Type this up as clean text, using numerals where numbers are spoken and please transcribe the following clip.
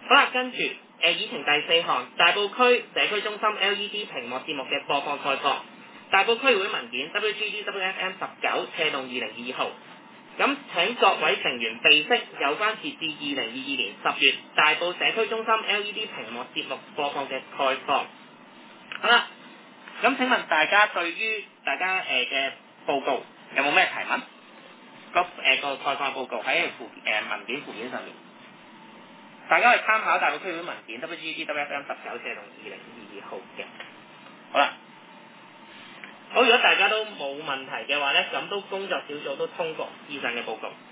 好啦，跟住議程第4項，大埔區社區中心 LED 屏幕節目嘅播放概況。大埔區會文件 WGD-WFM19/2022號。咁請各位成員備悉有關截至2022年10月大埔社區中心 LED 屏幕節目播放嘅概況。好啦，咁請問大家對於大家嘅報告有冇咩提問？個概況報告喺文件附件上面，大家可以參考大埔區會文件 WGD-WFM19/2022號嘅。好啦，好，如果大家都冇問題嘅話咧，咁都工作小組都通過以上嘅報告。